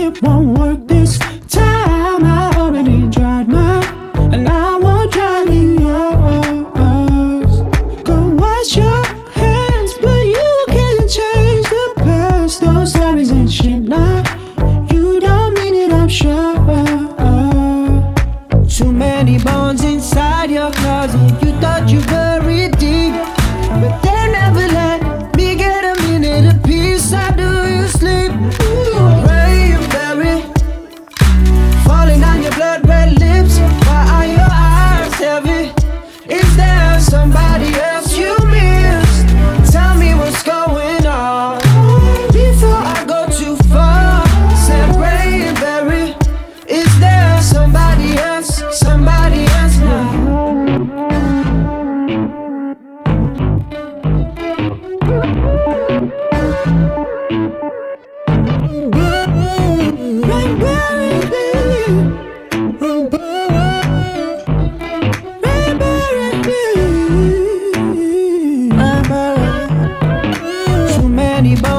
it won't work this time. I already tried mine, and I won't try yours. Go wash your hands, but you can't change the past. Those stories ain't shit now. You don't mean it, I'm sure. Too many bones inside your closet. You thought you buried deep, but they never let me get a minute of peace. How do you sleep? Pray and bury, falling on your blood red lips. Why are your eyes heavy? Is there somebody else you missed? Tell me what's going on before I go too far. Say pray and bury. Is there somebody else? Somebody else now. Too many